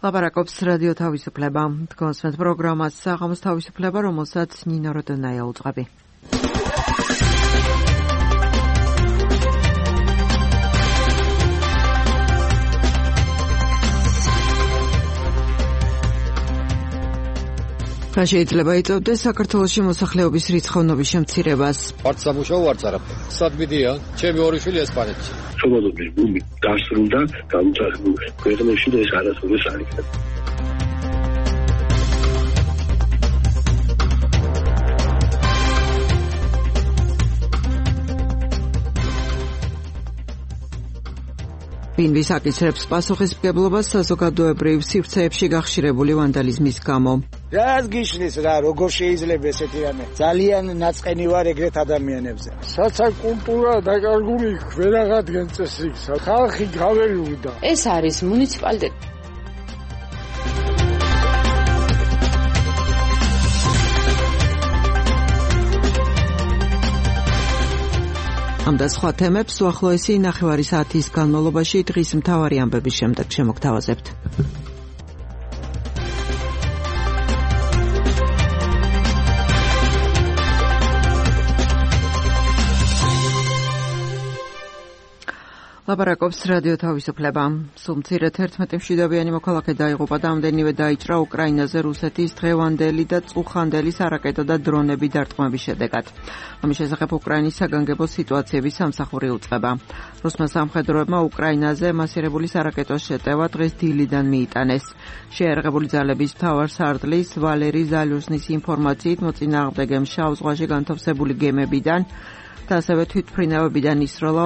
ლაპარაკობს რადიო თავისუფლება. თქვენს პროგრამას საღამოს თავისუფლება, რომელსაც ნინო როდონაია უძღვები. რა შეიძლება იწვევდეს საქართველოში მოსახლეობის რიცხოვნობის შემცირებას? ვარც სამუშაო, ვარც არაფერი. სადმიდია, ჩემი ორი შვილი ესპანეთში. ცნობობის ბუმი დასრულდა, გამოსახულ ქვეყნებში და ეს არასოდეს არ იქნება. ვინ ვისაკისრებს პასუხისმგებლობას საზოგადოებრივ სივრცეებში გახშირებული ვანდალიზმის გამო? რას გიშლის რა, როგორ შეიძლება ესეთი რამე? ძალიან ნაწყენი ვარ ეგრეთ ადამიანებზე. საცაკულტურა დაკარგული ვერ აღადგენს წესრიგს. ხალხი გაველუდა. ეს არის მუნიციპალიტეტი. ამ და სხვა თემებს უახლოესი ნახევარი საათის განმავლობაში დღის მთავარი ამბების შემდეგ შემოგთავაზებთ. ლაპარაკობს რადიო თავისუფლება. სულ მცირედ 11 მშვიდობიანი მოქალაქე დაიღუპა და ამდენივე დაიჭრა უკრაინაზე რუსეთის დღევანდელი და წუხანდელი სარაკეტო და დრონები დარტყმების შედეგად. ამის შესახებ უკრაინის საგანგებო სიტუაციების სამსახური უწყება. რუსმა სამხედროებმა უკრაინაზე მასირებული სარაკეტოს შეტევა დღეს დილიდან მიიტანეს. შეიარაღებული ძალების მთავარსარდლის ვალერი ზალიუსნის ინფორმაციით მოწინააღმდეგემ შავ ზღვაში განთავსებული გემებიდან და ასევე თვითმფრინავებიდან ისროლა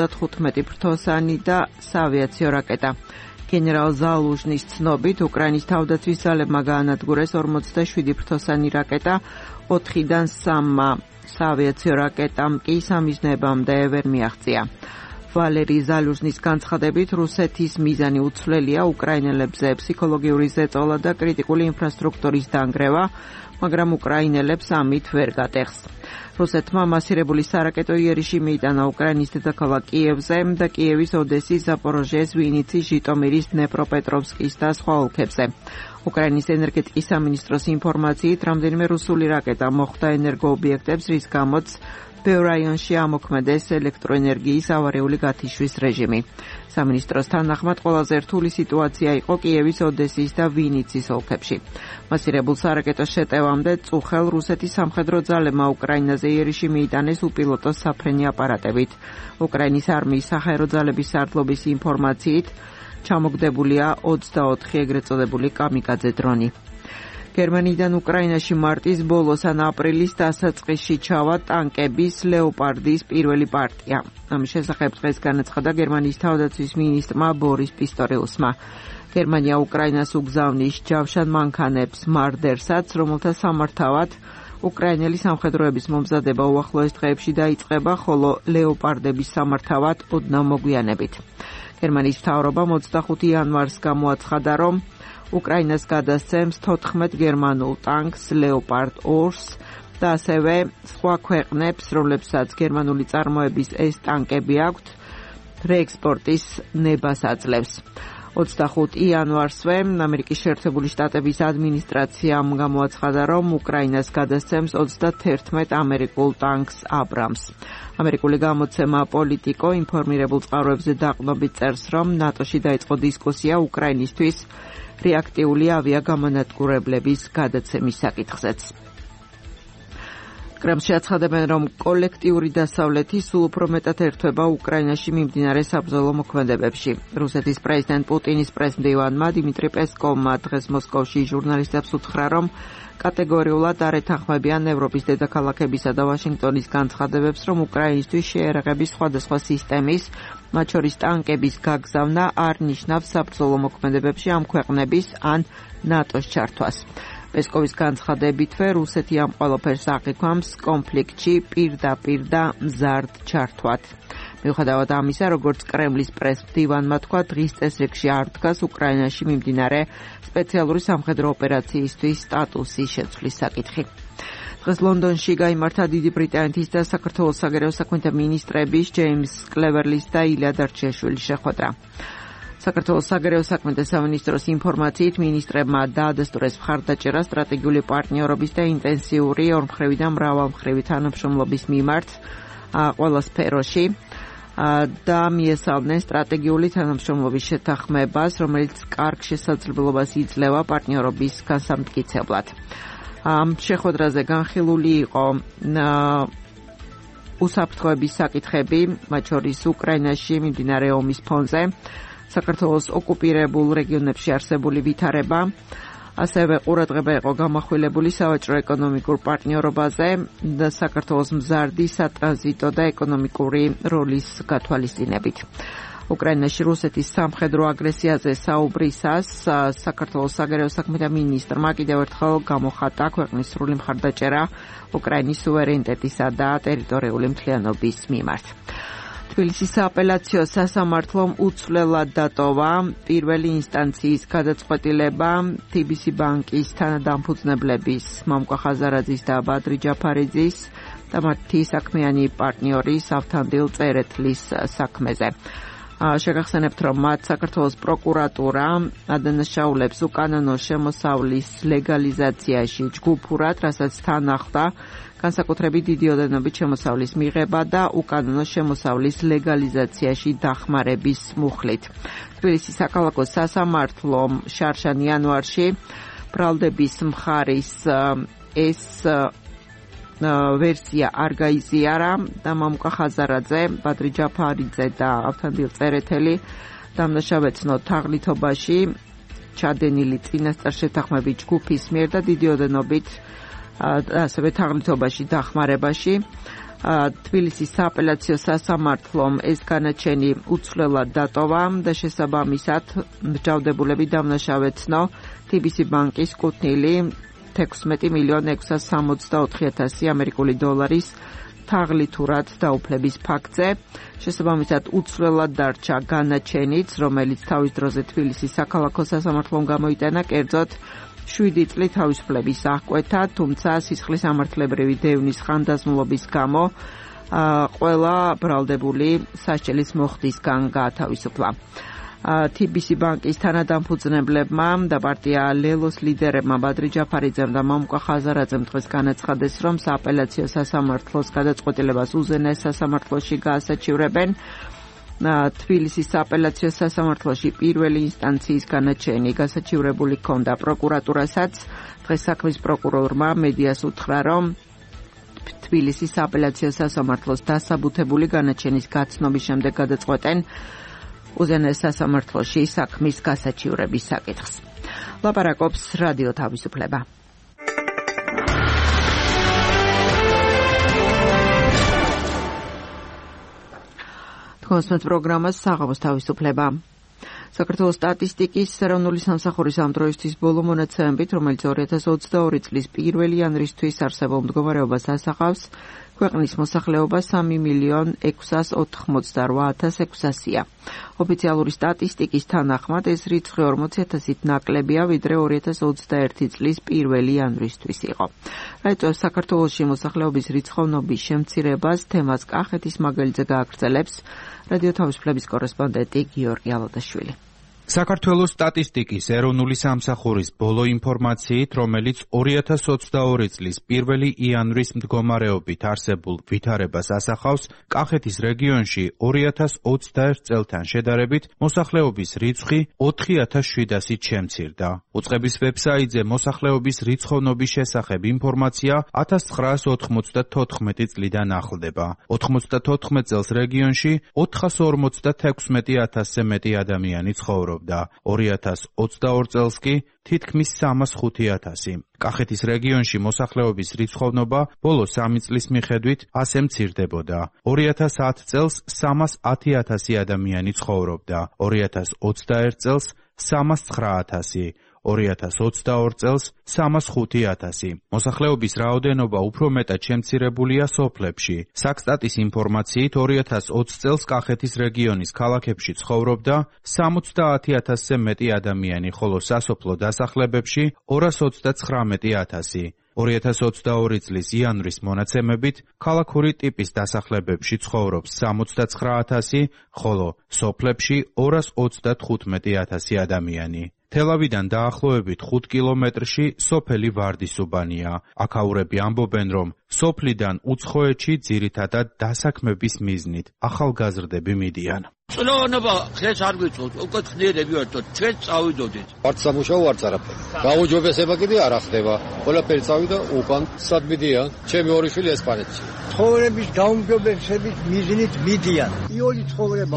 55 ფრთოსანი და საავიაციო რაკეტა. გენერალ ზალუჟნის ცნობით, უკრაინის თავდაცვის ძალებმა გაანადგურეს 47 ფრთოსანი რაკეტა, 4-დან 3 საავიაციო რაკეტამ კი სამიზნეებამდე ვერ მიაღწია. ვალერი ზალუჟნის განცხადებით, რუსეთის მიზანი უცვლელია უკრაინელებზე ფსიქოლოგიური ზეწოლა და კრიტიკული ინფრასტრუქტურის დანგრევა, მაგრამ უკრაინელებს ამით ვერ გატეხს. რუსეთმა მასირებული სარაკეტო იერიში მიიტანა უკრაინის დედაქალაქ კიევზე და კიევის, ოდესის, ზაპოროჟიეს, ვინიცის, ჟიტომირის, დნეპროპეტროვსკის და სხვა ოლქებზე. უკრაინის ენერგეტიკის სამინისტროს ინფორმაციით, რამდენიმე რუსული რაკეტა მოხვდა ენერგოობიექტებს, რის გამოც ბევრ რაიონში ამოქმედეს ელექტროენერგიის ავარიული გათიშვის რეჟიმი. სამინისტროს თანახმად ყველაზე რთული სიტუაცია იყო კიევის, ოდესის და ვინიცის ოლქებში. მასირებულ სარაკეტოს შეტევამდე წუხელ რუსეთის სამხედრო ძალებმა უკრაინაზე იერიში მიიტანეს უპილოტო საფრენი აპარატებით. უკრაინის არმიის საჰაერო ძალების სარდლობის ინფორმაციით ჩამოგდებულია 24 ეგრეთ წოდებული კამიკაძე დრონი. გერმანიიდან უკრაინაში მარტის ბოლოს ან აპრილის დასაწყისში ჩავა ტანკების ლეოპარდის პირველი პარტია. ამის შესახებ დღეს განაცხადა გერმანიის თავდაცვის მინისტრმა ბორის პისტორიუსმა. გერმანია უკრაინას უგზავნის ჯავშან მანქანებს მარდერსაც, რომელთა სამართავად უკრაინელი სამხედროების მომზადება უახლოეს დღეებში დაიწყება, ხოლო ლეოპარდების სამართავად ოდნავ მოგვიანებით. გერმანიის მთავრობამ 25 იანვარს გამოაცხადა, რომ უკრაინას გადასცემს 14 გერმანულ ტანკს ლეოპარდ 2-ს და ასევე სხვა ქვეყნებს, რომლებსაც გერმანული წარმოების ეს ტანკები აქვთ, რეექსპორტის ნებას აძლევს. 25 იანვარსვე ამერიკის შეერთებული შტატების ადმინისტრაციამ გამოაცხადა, რომ უკრაინას გადასცემს 31 ამერიკულ ტანკს აბრამს. ამერიკული გამოცემა პოლიტიკო ინფორმირებულ წყაროებზე დაყრდნობით წერს, რომ ნატოში დაიწყო დისკუსია უკრაინისთვის რეაქტიული ავიაგამონადგურებლების გადაცემის საკითხზეც. კრემლში აცხადებენ, რომ კოლექტიური დასავლეთი სულ უფრო მეტად ერთვება უკრაინაში მიმდინარე საბრძოლო მოქმედებებში. რუსეთის პრეზიდენტ პუტინის პრესმდივანმა დიმიტრი პესკოვმა დღეს მოსკოვში ჟურნალისტებს უთხრა, რომ კატეგორიულად არ ეთანხმებიან ევროპის დედაქალაქებისა და ვაშინგტონის განცხადებებს, რომ უკრაინისთვის შეიარაღების სხვადასხვა სისტემის, მათ შორის ტანკების გაგზავნა არ ნიშნავს საბრძოლო მოქმედებებში ამ ქვეყნების ან ნატოს ჩართვას. პესკოვის განცხადებითვე რუსეთი ამ ყველაფერს აღიქვამს კონფლიქტში პირდაპირ და მზარდ ჩართვად. მიუხედავად ამისა, როგორც კრემლის პრესმდივანმა თქვა, დღის წესრიგში არ დგას უკრაინაში მიმდინარე სპეციალური სამხედრო ოპერაციისთვის სტატუსის შეცვლის საკითხი. დღეს ლონდონში გაიმართა დიდი ბრიტანეთის და საქართველოს საგარეო საქმეთა მინისტრების ჯეიმს კლევერლის და ილია დარჩიაშვილის შეხვედრა. საქართველოს საგარეო საქმეთა სამინისტროს ინფორმაციით მინისტრებმა დაადასტურეს მხარდაჭერა სტრატეგიული პარტნიორობის და ინტენსიური ორმხრივი და მრავალმხრივი თანამშრომლობის მიმართ ყველა სფეროში და მიესალმნენ სტრატეგიული თანამშრომლობის შეთანხმებას, რომელიც კარგ შესაძლებლობას იძლევა პარტნიორობის განსამტკიცებლად. ამ შეხვედრაზე განხილული იყო უსაფრთხოების საკითხები, მათ შორის უკრაინაში მიმდინარე ომის ფონზე, საქართველოს ოკუპირებულ რეგიონებში არსებული ვითარება, ასევე ყურადღება იყო გამახვილებული სავაჭრო ეკონომიკურ პარტნიორობაზე და საქართველოს მზარდი სატრანზიტო და ეკონომიკური როლის გათვალისწინებით. უკრაინაში რუსეთის სამხედრო აგრესიაზე საუბრისას საქართველოს საგარეო საქმეთა მინისტრმა კიდევ ერთხელ გამოხატა ქვეყნის სრული მხარდაჭერა უკრაინის სუვერენიტეტისა და ტერიტორიული მთლიანობის მიმართ. თბილისის სააპელაციო სასამართლომ უცვლელად დატოვა პირველი ინსტანციის გადაწყვეტილება TBC ბანკის თანადამფუძნებლების მამუკა ხაზარაძის და ბადრი ჯაფარიძის და მათი საქმიანი პარტნიორის ავთანდილ წერეთლის საქმეზე. შეგახსენებთ, რომ მათ საქართველოს პროკურატურა ადანაშაულებს უკანონო შემოსავლის ლეგალიზაციაში ჯგუფურად, რასაც თან ახლდა განსაკუთრებით დიდი ოდენობით შემოსავლის მიღება და უკანონო შემოსავლის ლეგალიზაციაში დახმარების მუხლით. თბილისის საქალაქო სასამართლომ შარშან იანვარში ბრალდების მხარის ეს ვერსია არ გაიზიარა და მამუკა ხაზარაძე, ბადრი ჯაფარიძე და ავთანდილ წერეთელი დამნაშავეცნო თაღლითობაში ჩადენილი წინასწარ შეთანხმების ჯგუფის მიერ და დიდი ოდენობით ასევე თაღლითობაში დახმარებაში. თბილისის სააპელაციო სასამართლომ ეს განაჩენი უცვლელად დატოვა და შესაბამისად მსჯავრდებულები დამნაშავეცნო TBC ბანკის კუთვნილი 16,664,000 ამერიკული დოლარის თაღლითურად დაუფლების ფაქტზე. შესაბამისად უცვლელად დარჩა განაჩენიც, რომელიც თავის დროზე თბილისის საქალაქო სასამართლომ გამოიტანა, კერძოდ 7 წლით თავისუფლების აღკვეთა, თუმცა სისხლის ამართლებრივი დევნის ხანდაზმულობის გამო ყველა ბრალდებული სასჯელის მოხდისგან გაათავისუფლა. TBC ბანკის თანადამფუძნებლებმა და პარტია ლელოს ლიდერებმა ბადრი ჯაფარიძემ და მამუკა ხაზარაძემ დღეს განაცხადეს, რომ სააპელაციო სასამართლოს გადაწყვეტილებას უზენაეს სასამართლოში გაასაჩივრებენ. თბილისის სააპელაციო სასამართლოში პირველი ინსტანციის განაჩენი გასაჩივრებული ჰქონდა პროკურატურასაც. დღეს საქმის პროკურორმა მედიას უთხრა, რომ თბილისის სააპელაციო სასამართლოს დასაბუთებული განაჩენის გაცნობის შემდეგ გადაწყვეტენ უზენაეს სასამართლოში საქმის გასაჩივრების საკითხს. ლაპარაკობს რადიო თავისუფლება. თქვენს პროგრამას საღამოს თავისუფლება. საქართველოს სტატისტიკის ეროვნული სამსახურის ამ დროისთვის ბოლო მონაცემებით, რომელიც 2022 წლის 1 იანვრისთვის არსებულ მდგომარეობას ასახავს, ქვეყნის მოსახლეობა 3,688,600-ია. ოფიციალური სტატისტიკის თანახმად ეს რიცხვი 40,000-ით ნაკლებია, ვიდრე 2021 წლის 1 იანვრისთვის იყო. რაიწვევს საქართველოში მოსახლეობის რიცხოვნობის შემცირებას, თემას კახეთის მაგალითზე გააგრძელებს რადიო თავისუფლების კორესპონდენტი გიორგი ალოდაშვილი. საქართველოს სტატისტიკის ეროვნული სამსახურის ბოლო ინფორმაციით, რომელიც 2022 წლის 1 იანვრის მდგომარეობით არსებულ ვითარებას ასახავს, კახეთის რეგიონში 2021 წელთან შედარებით მოსახლეობის რიცხვი 4,700-ით შემცირდა. უწყების ვებსაიტზე მოსახლეობის რიცხოვნობის შესახებ ინფორმაცია 1994 წლიდან ახლდება. 94 წელს რეგიონში 456,000-ზე მეტი ადამიანი ცხოვრობდა. 2022 წელს კი თითქმის 305,000. კახეთის რეგიონში მოსახლეობის რიცხოვნობა ბოლო 3 წლის მიხედვით ასე მცირდებოდა. 2010 წელს 310,000 ადამიანი ცხოვრობდა, 2021 წელს 309,000, 2022 წელს 305,000. მოსახლეობის რაოდენობა უფრო მეტად შემცირებულია სოფლებში. საქსტატის ინფორმაციით 2020 წელს კახეთის რეგიონის ქალაქებში ცხოვრობდა 70,000-ზე მეტი ადამიანი, ხოლო სასოფლო დასახლებებში 239,000. 2022 წლის იანვრის მონაცემებით ქალაქური ტიპის დასახლებებში ცხოვრობს 69,000, ხოლო სოფლებში 235,000 ადამიანი. თელავიდან დაახლოებით 5 კილომეტრში სოფელი ვარდისუბანია. აქაურები ამბობენ, რომ სოფლიდან უცხოეთში ძირითადად დასაქმების მიზნით ახალგაზრდები მიდიან. წლოვანობა ხეს არ გვიწევთ, უკვე ხნიერები ვართ, ჩვენ წავიდოდით. არც სამუშაო, არც არაფერი. გაუჯობესება კიდე არ ახდება. ყველაფერი წავიდა უკან. სად მიდიან? ჩემი ორი შვილი ესპანეთში. ცხოვრების გაუმჯობესების მიზნით მიდიან. იული ცხოვრება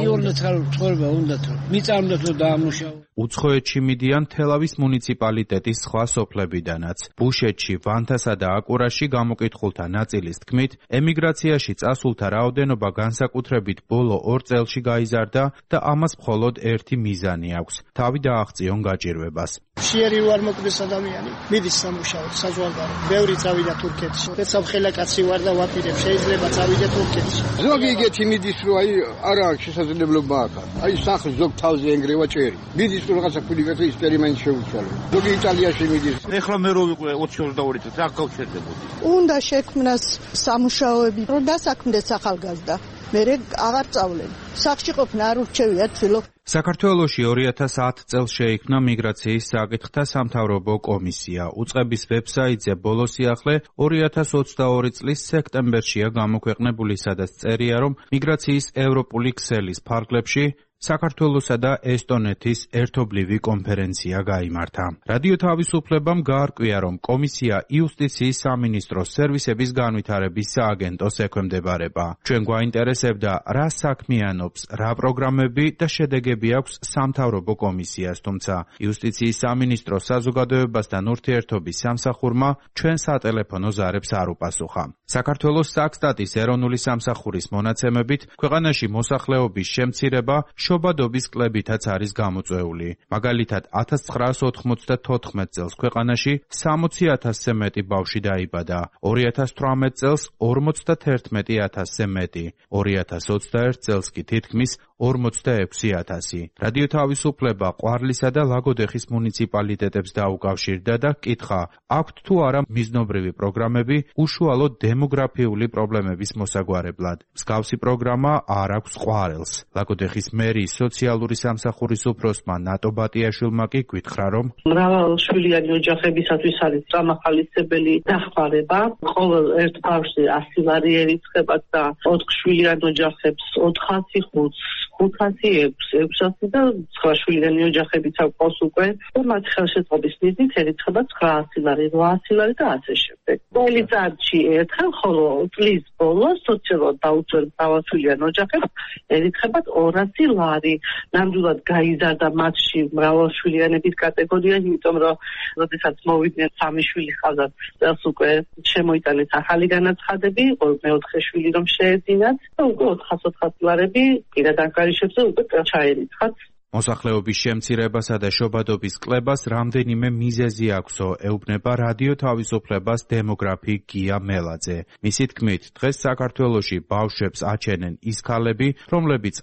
უნდა თუ მიწამდათ რომ დაამუშავო. უცხოეთში მიდიან თელავის მუნიციპალიტეტის სხვა სოფლებიდანაც. ბუშეთში, ვანთასა და აკურაში გამოკითხულთა ნაწილის თქმით, ემიგრაციაში წასულთა რაოდენობა განსაკუთრებით ბოლო 2 წელში გაიზარდა და ამას მხოლოდ ერთი მიზანი აქვს. თავი დააღწიონ გაჭირვებას. შეერი ვარ მოკლეს ადამიანი. მიდის სამუშაოდ, საზღვარგარეთ. ბევრი წავიდა თურქეთში. ეცავ ხელაკაცი ვარ და ვაპირებ, შეიძლება წავიდე თურქეთში. ზოგი იგეთი მიდის, რომ არა აქვს შესაძლებლობა აქ. სახლ ზოგ თავზე ენგრევა ჭერი. მიდის რომ რაღაცა ფულიკატი ექსპერიმენტი შეუცვალო. ზოგი იტალიაში მიდის. ეხლა მე რო ვიყო 22 წელს, რა გავჩერდებოდი. უნდა შექმნას სამუშაოები, რომ დასაქმდეს ახალგაზრდა. მე აღარ წავლენ. სახლში ყოფნა არ ურჩევია თვილო. საქართველოში 2010 წელს შეიქმნა მიგრაციის საკითხთა სამთავრობო კომისია. უწყების ვებსაიტზე ბოლო სიახლე 2022 წლის სექტემბერშია გამოქვეყნებული, სადაც წერია, რომ მიგრაციის ევროპული ქსელის ფარგლებში საქართველოსა და ესტონეთის ერთობლივი კონფერენცია გაიმართა. რადიო თავისუფლებამ გაარკვია, რომ კომისია იუსტიციის სამინისტროს სერვისების განვითარების სააგენტოს ექვემდებარება. ჩვენ გვაინტერესებდა, რა საქმიანობს, რა პროგრამები და შედეგები აქვს სამთავრობო კომისიას, თუმცა იუსტიციის სამინისტროს საზოგადოებასთან ურთიერთობის სამსახურმა ჩვენ სატელეფონო ზარებს არ უპასუხა. საქართველოს საქსტატის ეროვნული სამსახურის მონაცემებით, ქვეყანაში მოსახლეობის შემცირება შობადობის კლებითაც არის გამოწვეული. მაგალითად, 1994 წელს ქვეყანაში 60,000-ზე მეტი ბავშვი დაიბადა, 2018 წელს 51,000-ზე მეტი, 2021 წელს კი თითქმის 46,000. რადიო თავისუფლება ყვარლისა და ლაგოდეხის მუნიციპალიტეტებს დაუკავშირდა და კითხა, აქვთ თუ არა მიზნობრივი პროგრამები უშუალო დემოგრაფიული პრობლემების მოსაგვარებლად. მსგავსი პროგრამა არ აქვს ყვარელს. ლაგოდეხის მერიის სოციალური სამსახურის უფროსმა ნატო ბატიაშვილმა კი გითხრა, რომ მრავალშვილიანი ოჯახებისათვის არის წამახალისებელი დახმარება. ყოველ ერთ ბავშვზე 100 ლარი ერიცხებათ და 4 შვილიან ოჯახებს 405, 506, 600 და 9 შვილიანი ოჯახებიც აქვს უკვე. მათ ხელშეწყობის მიზნით ერიცხებათ 900 ლარი, 800 ლარი და ასე შემდეგ. ყოველი წარში ერთხელ, ხოლო წლის ბოლოს სოციალურად დაუცველ მრავალშვილიან ოჯახებს ერიცხებათ 200 ლარი. ნამდვილად გაიზარდა მათში მრავალშვილიანების კატეგორია, იმიტომ რომ როდესაც მოვიდნენ 3 შვილი ხაზად, წელს უკვე შემოიტანეს ახალი განაცხადები, მეოთხე შვილი რომ შეეძინათ და უკვე 400 ლარები პირად ანგარიშებზე უკვე ჩაერიცხათ. მოსახლეობის შემცირებასა და შობადობის კლებას რამდენიმე მიზეზი აქვსო, ეუბნება რადიო თავისუფლებას დემოგრაფი გია მელაძე. მისი თქმით, დღეს საქართველოში ბავშვებს აჩენენ ის ქალები, რომლებიც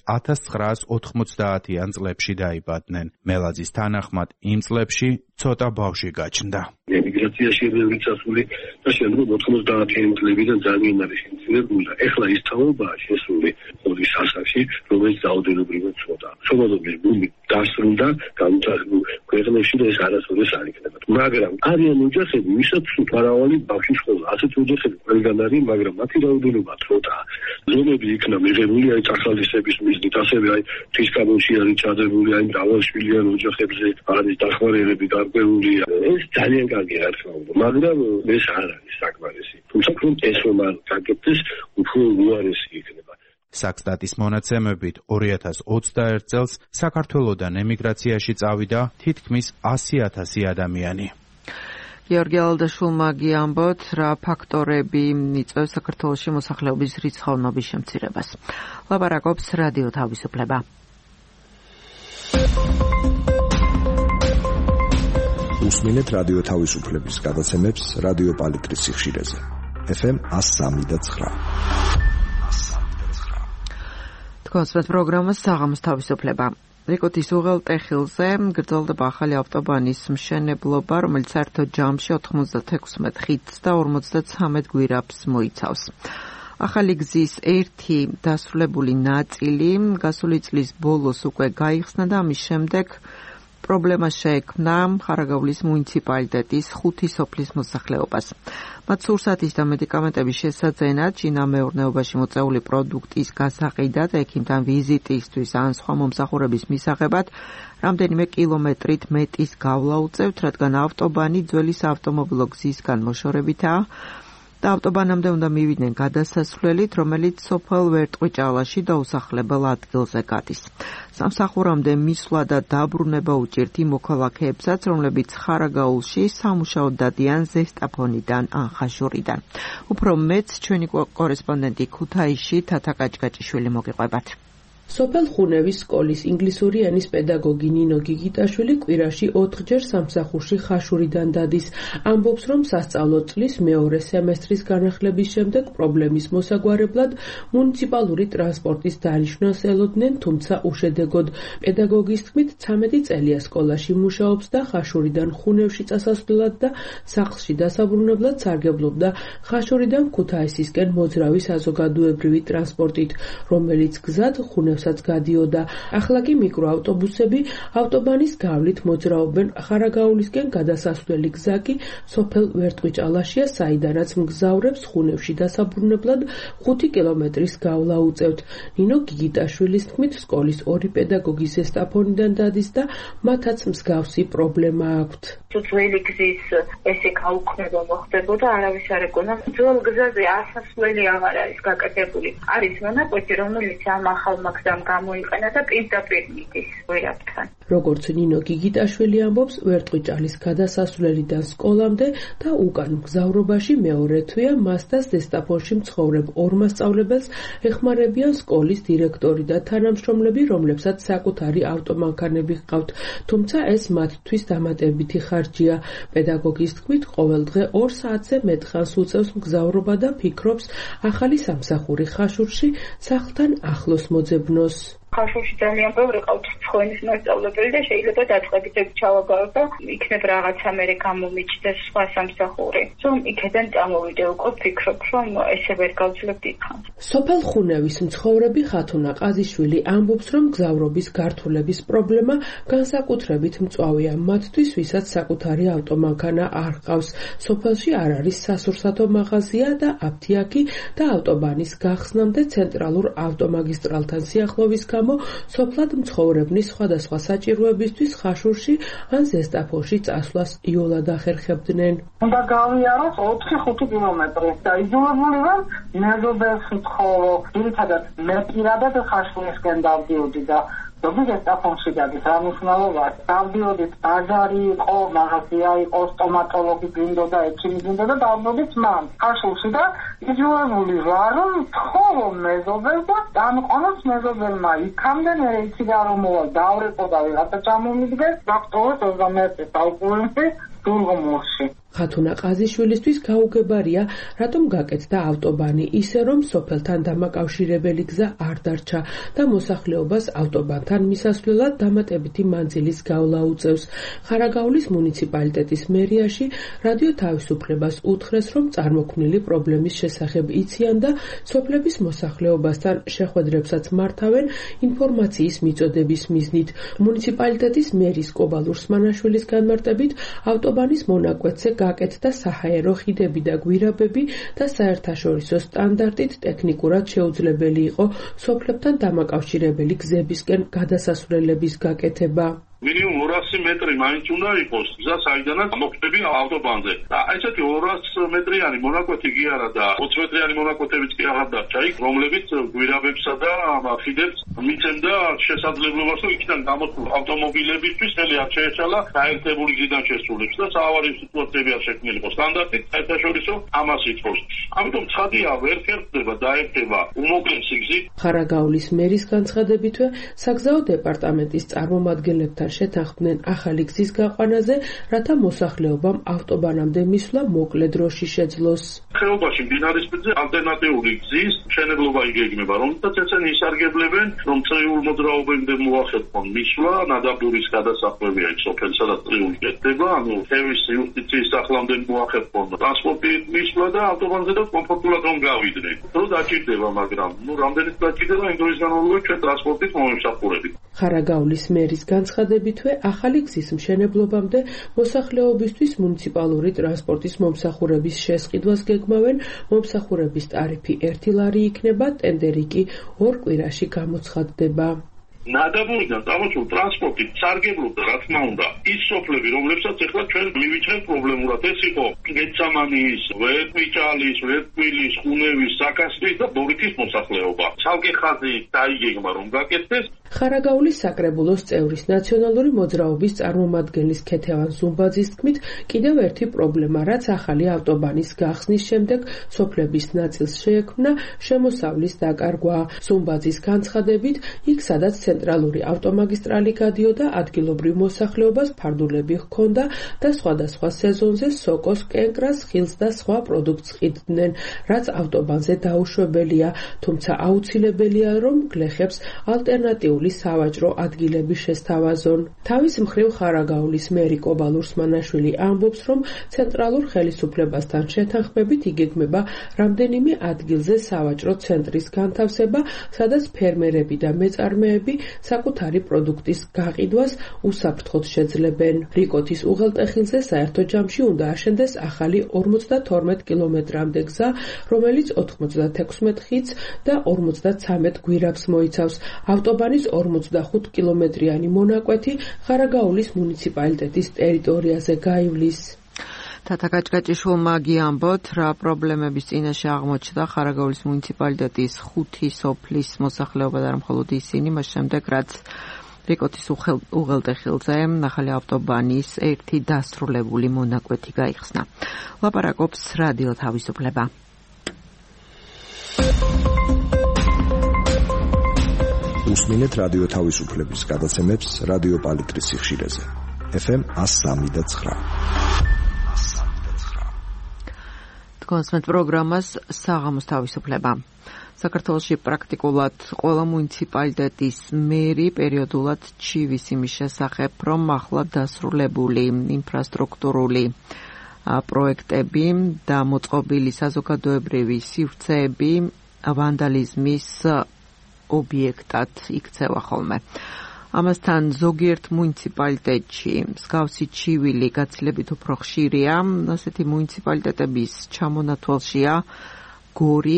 1990-იან წლებში დაიბადნენ. მელაძის თანახმად, იმ წლებში ცოტა ბავშვი გაჩნდა. ემიგრაციაში წასული და შემდგომ 90-იან წლებიდან ძალიან არის შემცირებული და ეხლა ის თაობაა შესული ორი სასახში, რომელიც რაოდენობრივად ცოტა. შობადობის ბუმი დასრულდა განვითარებულ ქვეყნებში და ეს არასოდეს არ იქნება. მაგრამ არიან ოჯახები, ვისაც მრავალი ბავშვი ჰყოლია. ასეთი ოჯახები ყველგან არის, მაგრამ მათი რაოდენობა ცოტაა. ზომები იქნა მიღებული წახალისების მიზნით, ასევე თვის კაბინში არის ჩადებული მრავალშვილიან ოჯახებზე არის დახმარებები გარკვეული. ეს ძალიან კარგი არხაულო, მაგრამ ეს არ არის საკმარისი. თუმცა ეს რომ არ გაკეთდეს, უფრო უარესი იქნება. საქსტატის მონაცემებით 2021 წელს საქართველოდან ემიგრაციაში წავიდა თითქმის 100,000 ადამიანი. გიორგი ალდაშვილმა გიამბოთ, რა ფაქტორები იწვევს საქართველოში მოსახლეობის რიცხოვნობის შემცირებას. ლაპარაკობს რადიო თავისუფლება. მოусმინეთ რადიო თავისუფლების გადაცემებს რადიო პალიტრის სიხშირეზე. FM 103.9. თქვენს პროგრამას საღამოს თავისუფლება. რიკოტის უღელტეხილზე გრძელდება ახალი ავტობანის მშენებლობა, რომელიც საერთო ჯამში 96 ხიდს და 53 გვირაბს მოიცავს. ახალი გზის ერთი დასრულებული ნაწილი გასული წლის ბოლოს უკვე გაიხსნა და ამის შემდეგ პრობლემა შეექმნა ხარაგაულის მუნიციპალიტეტის 5 სოფლის მოსახლეობას. მათ სურსათის და მედიკამენტების შესაძენად, შინამეურნეობაში მოწეული პროდუქტის გასაყიდად, ექიმთან ვიზიტისთვის ან სხვა მომსახურების მისაღებად რამდენიმე კილომეტრით მეტის გავლა უწევთ, რადგან ავტობანი ძველი საავტომობილო გზისგან მოშორებითაა და ავტობანამდე უნდა მივიდნენ გადასასვლელით, რომელიც სოფელ ვერტყვიჭალაში დაუსახლებელ ადგილზე გადის. სამსახურამდე მისვლა და დაბრუნება უჭირთ იმ მოქალაქეებსაც, რომლებიც ხარაგაულში სამუშაოდ დადიან ზესტაფონიდან ან ხაშურიდან. უფრო მეც ჩვენი კორესპონდენტი ქუთაისში თათა კაჭკაჭიშვილი მოგიყვებათ. სოფელ ხუნევის სკოლის ინგლისური ენის პედაგოგი ნინო გიგიტაშვილი კვირაში 4ჯერ სამსახურში ხაშურიდან დადის. ამბობს, რომ სასწავლო წლის მეორე სემესტრის განახლების შემდეგ პრობლემის მოსაგვარებლად მუნიციპალური ტრანსპორტის დანიშვნას ელოდნენ, თუმცა უშედეგოდ. პედაგოგის თქმით, 13 წელია სკოლაში მუშაობს და ხაშურიდან ხუნევში წასასვლელად და სახლში დასაბრუნებლად სარგებლობდა ხაშურიდან ქუთაისისკენ მოძრავი საზოგადოებრივი ტრანსპორტით, რომელიც გზად ხუნევს გადიოდა. ახლა კი მიკროავტობუსები ავტობანის გავლით მოძრაობენ. ხარაგაულისკენ გადასასვლელი გზა კი სოფელ ვერტყვიჭალაშია, საიდანაც მგზავრებს ხუნევში დასაბრუნებლად 5 კილომეტრის გავლა უწევთ. ნინო გიგიტაშვილის თქმით, სკოლის 2 პედაგოგი ზესტაფონიდან დადის და მათაც მსგავსი პრობლემა აქვთ. ძველი გზის ესე გაუქმება მოხდებოდა, არავის არ ეგონა. ძველ გზაზე ასასვლელი აღარ არის გაკეთებული. არის მონაკვეთი, რომელიც ამ ახალმა გზამ გამოიყენა და პირდაპირ მიდის ვერაფერთან. როგორც ნინო გიგიტაშვილი ამბობს, ვერტყვიჭალის გადასასვლელიდან სკოლამდე და უკან მგზავრობაში მეორე თვეა მას და ზესტაფონში მცხოვრებ 2 მასწავლებელს ეხმარებიან სკოლის დირექტორი და თანამშრომლები, რომლებსაც საკუთარი ავტომანქანები ჰყავთ, თუმცა ეს მათთვის დამატებითი ხარჯია. პედაგოგის თქმით, ყოველ დღე 2 საათზე მეტ ხანს უწევს მგზავრობა და ფიქრობს ახალი სამსახური ხაშურში სახლთან ახლოს მოძებნოს. ხაშურში ძალიან ბევრი ყავთ ცხენის მასწავლებელი და შეიძლება დაწყებით ჩავაგავებ და იქნებ რაღაცა მერე გამომიჩნდეს სხვა სამსახური. რომ იქიდან წამოვიდე უკვე ვფიქრობ, რომ ესე ვერ გავძლებ იქან. სოფელ ხუნევის მცხოვრები ხათუნა ყაზიშვილი ამბობს, რომ გზავრობის გართულების პრობლემა განსაკუთრებით მწვავეა მათთვის, ვისაც საკუთარი ავტომანქანა არ ჰყავს. სოფელში არ არის სასურსათო მაღაზია და აფთიაქი და ავტობანის გახსნამდე ცენტრალურ ავტომაგისტრალთან სიახლოვის სოფლად მცხოვრებნის სხვადასხვა საჭიროებისთვის ხაშურში ან ზესტაფონში წასვლას იოლად ახერხებდნენ. უნდა გავიაროთ 4-5 კილომეტრი და იძულებული ვარ მეზობელს ვთხოვო. ძირითადად მე პირადად ხაშურისკენ დავდიოდი და ზესტაფონში გადის რა მნიშვნელობა. დავდიოდით ბაზარი იყო, მაღაზია იყო, სტომატოლოგი გინდოდა, ექიმი გინდოდა, დავდიოდით მან ხაშურში და იძულებული ვარ რომ ვთხოვო მეზობელს და დამყონოს მეზობელმა იქამდე მე იცი რომ მოვალ დავრეკო და ვიღაცა ჩამომიდგეს ვაქტოვეს 21 საუკუნეში დურღმოში. ხათუნა ყაზიშვილისთვის გაუგებარია, რატომ გაკეთდა ავტობანი ისე, რომ სოფელთან დამაკავშირებელი გზა არ დარჩა და მოსახლეობას ავტობანთან მისასვლელად დამატებითი მანძილის გავლა უწევს. ხარაგაულის მუნიციპალიტეტის მერიაში რადიო თავისუფლებას უთხრეს, რომ წარმოქმნილი პრობლემის შესახებ იციან და სოფლების მოსახლეობასთან შეხვედრებსაც მართავენ ინფორმაციის მიწოდების მიზნით. მუნიციპალიტეტის მერის კობალ ურსმანაშვილის განმარტებით, ავტობანის მონაკვეთზე გაკეთდა საჰაერო ხიდები და გვირაბები და საერთაშორისო სტანდარტით ტექნიკურად შეუძლებელი იყო სოფლებთან დამაკავშირებელი გზებისკენ გადასასვლელების გაკეთება. მინიმუმ 200 მეტრი მაინც უნდა იყოს გზა, საიდანაც მოხვდები ავტობანზე. და ესეთი 200 მეტრიანი მონაკვეთი კი არა და 20 მეტრიანი მონაკვეთებიც კი აღარ დარჩა იქ, რომლებიც გვირაბებსა და ხიდებს მიცემდა შესაძლებლობას, რომ იქიდან გამოსულ ავტომობილებისთვის ხელი არ შეეცალა გაერთებული გზიდან შესრულებს და საავარიო სიტუაციები არ შექმნილიყო. სტანდარტით საერთაშორისო ამას ითხოვს. ამიტომ ცხადია, ვერ ხერხდება დაერქება უმოკლესი გზით. ხარაგაულის მერის განცხადებითვე, საგზაო დეპარტამენტის წარმომადგენლებთან შეთანხმდნენ ახალი გზის გაყვანაზე, რათა მოსახლეობამ ავტობანამდე მისვლა მოკლე დროში შეძლოს. ხეობაში მდინარის პირზე ალტერნატიული გზის მშენებლობა იგეგმება, რომელსაც ესენი ისარგებლებენ, რომ წრიულ მოძრაობამდე მოახერხონ მისვლა, ნადაბურის გადასახლებია იქ სოფელ, სადაც წრიული კეთდება, ანუ თევის იუსტიციის სახლამდე მოახერხონ ტრანსპორტი მისვლა და ავტობანზე და კომფორტულად რომ გავიდნენ. რო დაჭირდება, მაგრამ რამდენიც დაჭირდება, იმ დროის განმავლობაში ჩვენ ტრანსპორტით მომემსახურებით. ხარაგაულის მერის განცხადებითვე ახალი გზის მშენებლობამდე მოსახლეობისთვის მუნიციპალური ტრანსპორტის მომსახურების შესყიდვას გეგმავენ, მომსახურების ტარიფი 1 ლარი იქნება, ტენდერი კი 2 კვირაში გამოცხადდება. ნადაბურიდან წამოსულ ტრანსპორტით სარგებლობდა, რა თქმა უნდა, ის სოფლები, რომლებსაც ახლა ჩვენ მივიჩნევთ პრობლემურად. ეს იყო გეცამანის, ვერტმიჭალის, ვერტკვილის, ხუნევის, საკასრის და ბორითის მოსახლეობა. ცალკე ხაზი დაიგეგმა, რომ გაკეთდეს. ხარაგაულის საკრებულოს წევრის ნაციონალური მოძრაობის წარმომადგენლის ქეთევან ზუმბაძის თქმით, კიდევ ერთი პრობლემა, რაც ახალი ავტობანის გახსნის შემდეგ სოფლების ნაწილს შეექმნა, შემოსავლის დაკარგვა. ზუმბაძის განცხადებით, იქ სადაც ცენტრალური ავტომაგისტრალი გადიოდა, ადგილობრივ მოსახლეობას ფარდულები ჰქონდა და სხვადასხვა სეზონზე სოკოს, კენკრას, ხილს და სხვა პროდუქტს ყიდდნენ, რაც ავტობანზე დაუშვებელია, თუმცა აუცილებელია, რომ გლეხებს ალტერნატიული სავაჭრო ადგილები შესთავაზონ. თავის მხრივ ხარაგაულის მერი კობალ ურსმანაშვილი ამბობს, რომ ცენტრალურ ხელისუფლებასთან შეთანხმებით იგეგმება რამდენიმე ადგილზე სავაჭრო ცენტრის განთავსება, სადაც ფერმერები და მეწარმეები საკუთარი პროდუქტის გაყიდვას უსაფრთხოდ შეძლებენ. რიკოთის უღელტეხილზე საერთო ჯამში უნდა აშენდეს ახალი 52 კილომეტრამდე გზა, რომელიც 96 ხიდს და 53 გვირაბს მოიცავს. ავტობანის 45 კილომეტრიანი მონაკვეთი ხარაგაულის მუნიციპალიტეტის ტერიტორიაზე გაივლის. თათა კაჭკაჭიშვილმა გიამბოთ, რა პრობლემების წინაშე აღმოჩნდა ხარაგაულის მუნიციპალიტეტის 5 სოფლის მოსახლეობა და არა მხოლოდ ისინი, მას შემდეგ რაც რიკოთის უღელტეხილზე ახალი ავტობანის ერთი დასრულებული მონაკვეთი გაიხსნა. ლაპარაკობს რადიო თავისუფლება. უსმინეთ რადიო თავისუფლების გადაცემებს რადიო პალიტრის სიხშირეზე. FM 103.9. კონსმეთ პროგრამას საღამოს თავისუფლება. საქართველოში პრაქტიკულად ყველა მუნიციპალიტეტის მერი პერიოდულად ჩივის იმის შესახებ, რომ ახლა დასრულებული ინფრასტრუქტურული პროექტები და მოწყობილი საზოგადოებრივი სივრცეები ვანდალიზმის ობიექტად იქცევა ხოლმე. ამასთან ზოგიერთ მუნიციპალიტეტში მსგავსი ჩივილი გაცილებით უფრო ხშირია, ასეთი მუნიციპალიტეტების ჩამონათვალშია გორი,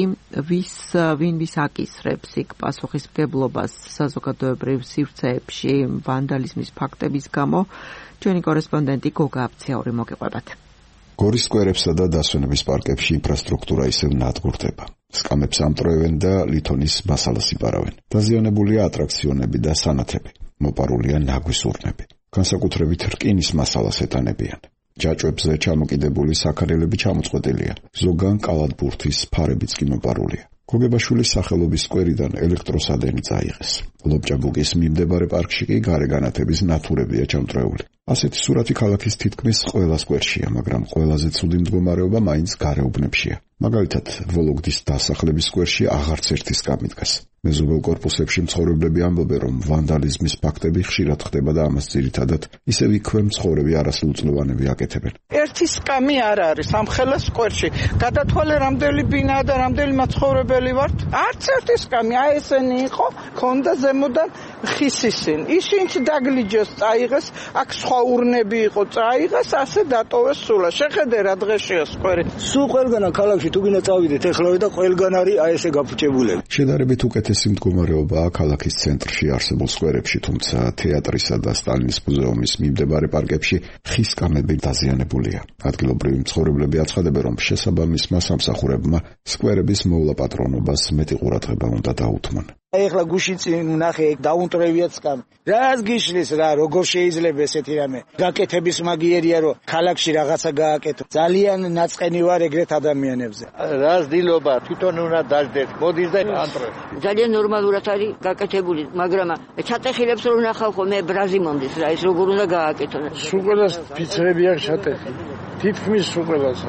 ვინ აკისრებს იქ პასუხისმგებლობას საზოგადოებრივ სივრცეებში ვანდალიზმის ფაქტების გამო. ჩვენი კორესპონდენტი გოგა აბციური მოგიყვებათ. გორის სკვერებსა და დასვენების პარკებში ინფრასტრუქტურა ისევ ნადგურდება. სკამებს ამტრევენ და ლითონის მასალას იპარავენ. დაზიანებულია ატრაქციონები და სანათები. მოპარულია ნაგვის ურნები. განსაკუთრებით რკინის მასალას ეტანებიან. ჯაჭვებზე ჩამოკიდებული საქარელები ჩამოწყვეტილია. ზოგან კალათბურთის ფარებიც კი მოპარულია. გოგებაშვილის სახელობის სკვერიდან ელექტროსადენი წაიღეს. ლობჭაბუგის მიმდებარე პარკში კი გარე განათების ნათურებია ჩამწრეული. ასეთი სურათი ქალაქის თითქმის ყველა სკვერშია, მაგრამ ყველაზე ცუდი მდგომარეობა მაინც გარეუბნებშია. მაგალითად, ვოლოგდის დასახლების სკვერში აღარც ერთი სკამი დგას. მეზობელ კორპუსებში მცხოვრებლები ამბობენ, რომ ვანდალიზმის ფაქტები ხშირად ხდება და ამას ძირითადად ისევ იქვე მცხოვრები არასრულწლოვანები აკეთებენ. ერთი სკამი არ არის ამ ხელა სკვერში. გადათვალე რამდენი ბინაა და რამდენი მაცხოვრებელი ვართ? არც ერთი სკამი. აი ესენი იყო, ქონდა ზემოდან ხისისინ. ისინც დაგლიჯეს, წაიღეს, აქ სხვა ურნები იყო, წაიღეს, ასე დატოვეს სულა. შეხედე რა დღეშია სკვერი. სულ ყველგანა ქალაქში თუ გინდა წავიდეთ ეხლავე და ყველგან არის აი ესე გაფუჭებულები. შედარებით უკეთესი მდგომარეობაა ქალაქის ცენტრში არსებულ სკვერებში, თუმცა თეატრისა და სტალინის მუზეუმის მიმდებარე პარკებში ხის სკამები დაზიანებულია. ადგილობრივი მცხოვრებლები აცხადებენ, რომ შესაბამისმა სამსახურებმა სკვერების მოვლა პატრონობას მეტი ყურადღება უნდა დაუთმონ. ეხლა გუშინ წინ ნახე დაუნტრევია სკამი. რას გიშლის რა, როგორ შეიძლება ესეთი რამე? გაკეთების მაგიერია რომ ქალაქში რაღაცა გააკეთო. ძალიან ნაწყენი ვარ ეგრეთ ადამიანებზე. რას დილობა, თვითონ უნდა დაждეთ. მოდის და ანტრე. ძალიან ნორმალურად არის გაკეთებული, მაგრამ ჩატეხილებს რომ ნახავ ხოლმე ბრაზიმონდის რა, ეს როგორ უნდა გააკეთო. სუყელას ფიცრები არ ჩატეხი. თითქმის სუყელასა.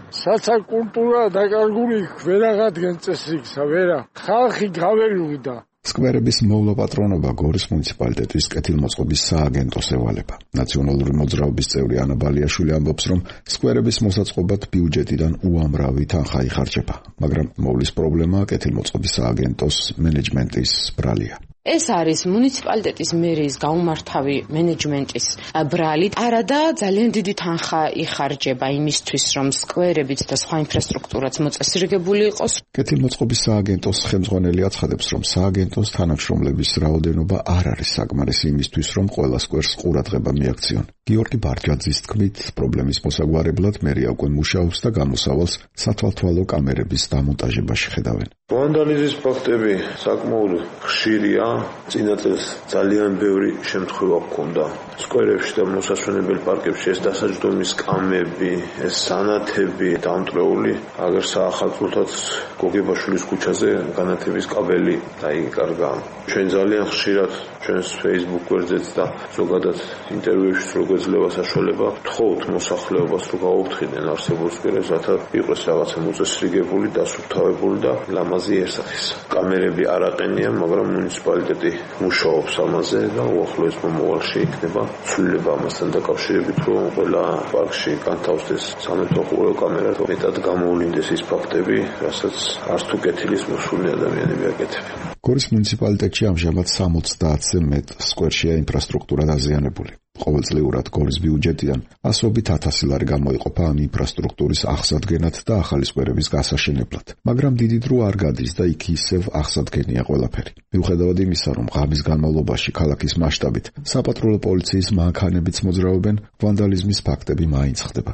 საცაკულტურა დაკარგული ვერაღადგენ წესრიგსა, ვერა. ხალხი გაველუდა. სკვერების მოვლა-პატრონობა გორის მუნიციპალიტეტის კეთილმოწყობის სააგენტოს ევალება. ნაციონალური მოძრაობის წევრი ანა ბალიაშვილი ამბობს, რომ სკვერების მოსაწყობად ბიუჯეტიდან უამრავი თანხა იხარჯება, მაგრამ მოვლის პრობლემა კეთილმოწყობის სააგენტოს მენეჯმენტის ბრალია. ეს არის მუნიციპალიტეტის მერის გაუმართავი მენეჯმენტის ბრალი. არადა ძალიან დიდი თანხა იხარჯება იმისთვის, რომ სკვერებიც და სხვა ინფრასტრუქტურაც მოწესრიგებული იყოს. კეთილმოწყობის სააგენტოს ხელმძღვანელი აცხადებს, რომ სააგენტოს თანამშრომლების რაოდენობა არ არის საკმარისი იმისთვის, რომ ყველა სკვერს ყურადღება მიაქციონ. გიორგი ბარჯაძის თქმით, პრობლემის მოსაგვარებლად მერია უკვე მუშაობს და გამოსავალს სათვალთვალო კამერების დამონტაჟებაში ხედავენ. ვანდალიზმის ფაქტები საკმაოდ ხშირია. წინა წელს ძალიან ბევრი შემთხვევა ჰქონდა სკვერებში და მოსასვენებელ პარკებში. ეს დასაჯდომის კამები, ეს სანათები დამტრეული, აგერ საახალწლოთაც გოგებაშვილის ქუჩაზე განათების კაბელი დაიკარგა. ჩვენ ძალიან ხშირად ჩვენს Facebook გვერდზეც და ზოგადად ინტერვიუებში რო გვეძლევა საშუალება, ვთხოვთ მოსახლეობას რომ გაუფრთხილდნენ არსებულ სკვერებს, რათა იყოს რაღაცა მოწესრიგებული, დასუფთავებული და ლამაზი ერსახის. კამერები არ აყენია, მაგრამ მუნიციპალიტეტი მუშაობს ამაზე და უახლოეს მომავალში იქნება ცვლილება ამასთან დაკავშირებით, რომ ყველა პარკში განთავსდეს სამეთვალყურეო კამერა, რომ მეტად გამოვლინდეს ის ფაქტები, რასაც არც თუ კეთილის მოსული ადამიანები აკეთებენ. გორის მუნიციპალიტეტში ამჟამად 60-ზე მეტ სკვერშია ინფრასტრუქტურა დაზიანებული. ყოველწლიურად გორის ბიუჯეტიდან ასობით 1000 ლარი გამოიყოფა ამ ინფრასტრუქტურის აღსადგენად და ახალი სკვერების გასაშენებლად. მაგრამ დიდი დრო არ გადის და იქ ისევ აღსადგენია ყველაფერი. მიუხედავად იმისა, რომ ღამის განმავლობაში ქალაქის მასშტაბით საპატრულო პოლიციის მანქანებიც მოძრაობენ, ვანდალიზმის ფაქტები მაინც ხდება.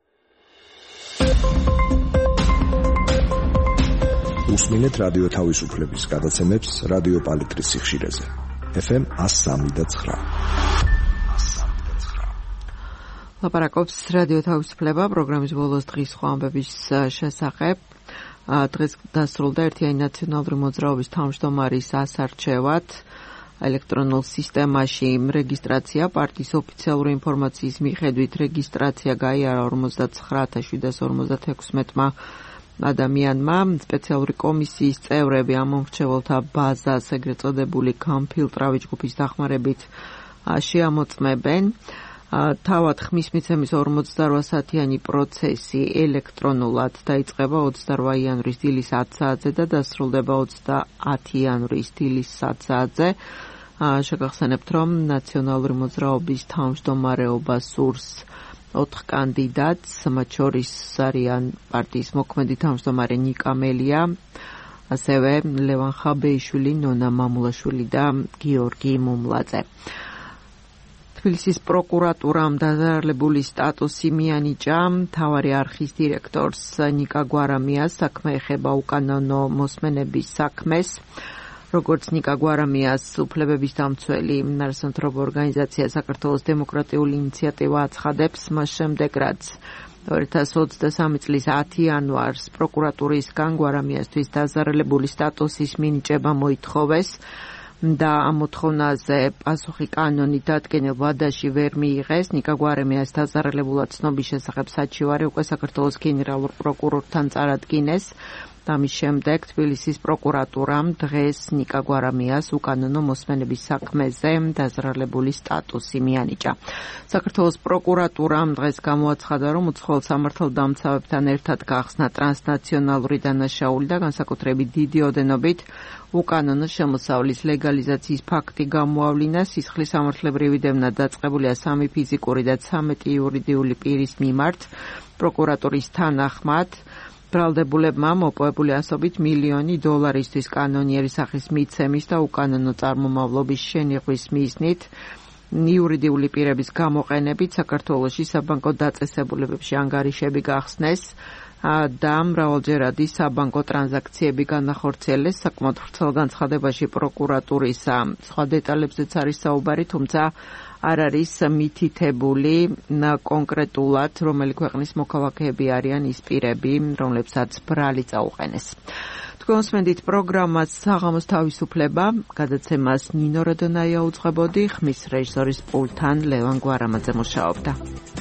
უსმინეთ რადიო თავისუფლების გადაცემებს რადიო პალიტრის სიხშირეზე. FM 103.9. ლაპარაკობს რადიო თავისუფლება პროგრამის ბოლოს დღის სხვა ამბების შესახებ. დღეს დასრულდა ერთიანი ნაციონალური მოძრაობის თავმჯდომარის ასარჩევად. ელექტრონულ სისტემაში რეგისტრაცია პარტიის ოფიციალური ინფორმაციის მიხედვით რეგისტრაცია გაიარა 59756-მა ადამიანმა. სპეციალური კომისიის წევრები ამ მომრჩეველთა ბაზას ეგრეთ წოდებული გამფილტრავი ჯგუფის დახმარებით შეამოწმებენ. თავად ხმის მიცემის 48 საათიანი პროცესი ელექტრონულად დაიწყება 28 იანვრის დილის 10 საათზე და დასრულდება 30 იანვრის დილის 1 საათზე. შეგახსენებთ, რომ ნაციონალური მოძრაობის თავმჯდომარეობა სურს 4 კანდიდატს, მათ შორის არიან პარტიის მოქმედი თავმჯდომარე ნიკა მელია, ასევე ლევან ხაბეიშვილი, ნონა მამულაშვილი და გიორგი მუმლაძე. თბილისის პროკურატურამ დაზარალებული სტატუსი მიანიჭა მთავარი არხის დირექტორს ნიკა გვარამიას. საქმე ეხება უკანონო მოსმენების საქმეს. როგორც ნიკა გვარამიას უფლებების დამცველი არასამთავრობო ორგანიზაცია საქართველოს დემოკრატიული ინიციატივა აცხადებს, მას შემდეგ რაც 2023 წლის 10 იანვარს პროკურატურისგან გვარამიასთვის დაზარალებული სტატუსის მინიჭება მოითხოვეს და ამ მოთხოვნაზე პასუხი კანონით დადგენილ ვადაში ვერ მიიღეს. ნიკა გვარამიას დაზარალებულად ცნობის შესახებ საჩივარი უკვე საქართველოს გენერალურ პროკურორთან წარადგინეს. ამის შემდეგ თბილისის პროკურატურამ დღეს ნიკა გვარამიას უკანონო მოსმენების საქმეზე დაზარალებული სტატუსი მიანიჭა. საქართველოს პროკურატურამ დღეს გამოაცხადა, რომ უცხოელ სამართალდამცავებთან ერთად გახსნა ტრანსნაციონალური დანაშაული და განსაკუთრებით დიდი ოდენობით უკანონო შემოსავლის ლეგალიზაციის ფაქტი გამოავლინა. სისხლის სამართლებრივი დევნა დაწყებულია 3 ფიზიკური და 13 იურიდიული პირის მიმართ. პროკურატურის თანახმად ბრალდებულებმა მოპოვებული ასობით $1 მილიონი კანონიერი სახის მიცემის და უკანონო წარმომავლობის შენიღვის მიზნით იურიდიული პირების გამოყენებით საქართველოში საბანკო დაწესებულებებში ანგარიშები გახსნეს. და მრავალჯერადი საბანკო ტრანზაქციები განახორციელეს. საკმაოდ ვრცელ განცხადებაში პროკურატურის სხვა დეტალებზეც არის საუბარი, თუმცა არ არის მითითებული კონკრეტულად, რომელი ქვეყნის მოქალაქეები არიან ის პირები, რომლებსაც ბრალი წაუყენეს. თქვენსმენდით პროგრამას საღამოს თავისუფლება, გადაცემას ნინო როდონაია უძღვებოდი, ხმის რეჟისორის პულტთან ლევან გვარამაძე მუშაობდა.